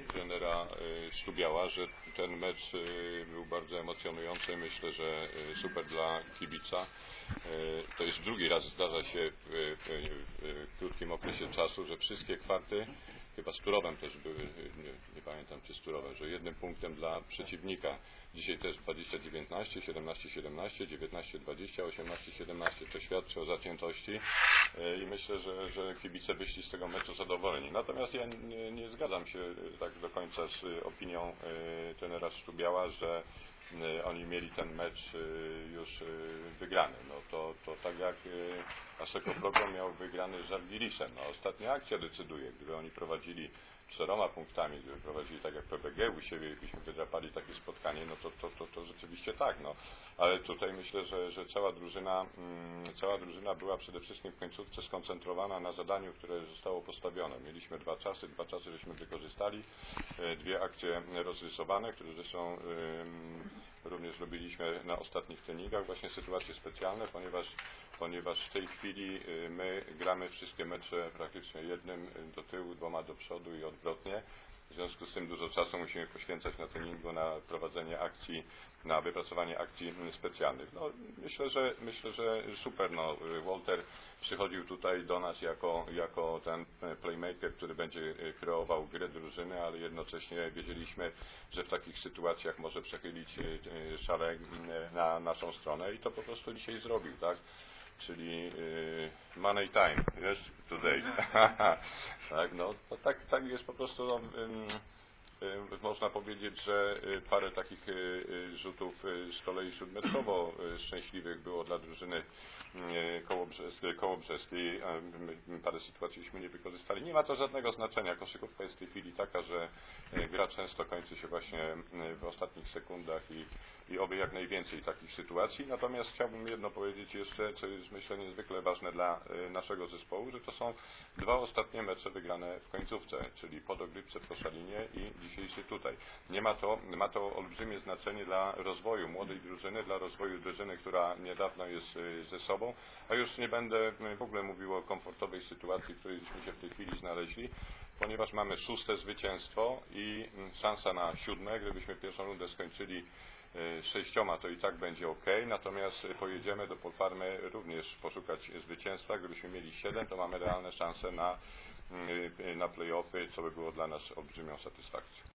trenera Sztubiała, że ten mecz był bardzo emocjonujący. Myślę, że super dla kibica. To już drugi raz zdarza się w krótkim okresie czasu, że wszystkie kwarty, chyba z Turowem też były, nie pamiętam czy z Turowem, że jednym punktem dla przeciwnika. Dzisiaj też 20-19, 17-17, 19-20, 18-17. To świadczy o zaciętości i myślę, że kibice wyszli z tego meczu zadowoleni. Natomiast ja nie zgadzam się tak do końca z opinią trenera Sztubiała, że oni mieli ten mecz już wygrany. No to tak jak Asseco Program miał wygrany z Żalgirisem. No, ostatnia akcja decyduje. Gdyby oni prowadzili 4 punktami, gdyby prowadzili tak jak PBG u siebie, gdybyśmy wydrapali takie spotkanie, no to rzeczywiście tak. No. Ale tutaj myślę, że cała drużyna była przede wszystkim w końcówce skoncentrowana na zadaniu, które zostało postawione. Mieliśmy dwa czasy żeśmy wykorzystali, 2 akcje rozrysowane, które zresztą również robiliśmy na ostatnich treningach, właśnie sytuacje specjalne, ponieważ w tej chwili my gramy wszystkie mecze praktycznie jednym do tyłu, 2 do przodu i odwrotnie. W związku z tym dużo czasu musimy poświęcać na treningu, na prowadzenie akcji, na wypracowanie akcji specjalnych. No, myślę, że super. No, Walter przychodził tutaj do nas jako ten playmaker, który będzie kreował grę drużyny, ale jednocześnie wiedzieliśmy, że w takich sytuacjach może przechylić szalę na naszą stronę i to po prostu dzisiaj zrobił, tak? Czyli money time, wiesz, today. Tak, no, to tak jest po prostu, no, można powiedzieć, że parę takich rzutów z kolei śródmeczowo szczęśliwych było dla drużyny kołobrzeskiej. Parę sytuacjśmy nie wykorzystali. Nie ma to żadnego znaczenia. Koszykówka jest w tej chwili taka, że gra często kończy się właśnie w ostatnich sekundach i oby jak najwięcej takich sytuacji. Natomiast chciałbym jedno powiedzieć jeszcze, co jest myślę niezwykle ważne dla naszego zespołu, że to są 2 ostatnie mecze wygrane w końcówce, czyli po dogrywce w Koszalinie i dzisiejszy tutaj. Ma to olbrzymie znaczenie dla rozwoju młodej drużyny, dla rozwoju drużyny, która niedawno jest ze sobą, a już nie będę w ogóle mówił o komfortowej sytuacji, w którejśmy się w tej chwili znaleźli, ponieważ mamy 6. zwycięstwo i szansa na 7. Gdybyśmy pierwszą rundę skończyli 6, to i tak będzie ok, natomiast pojedziemy do Polfarmy również poszukać zwycięstwa. Gdybyśmy mieli 7, to mamy realne szanse na play-offy, co by było dla nas olbrzymią satysfakcją.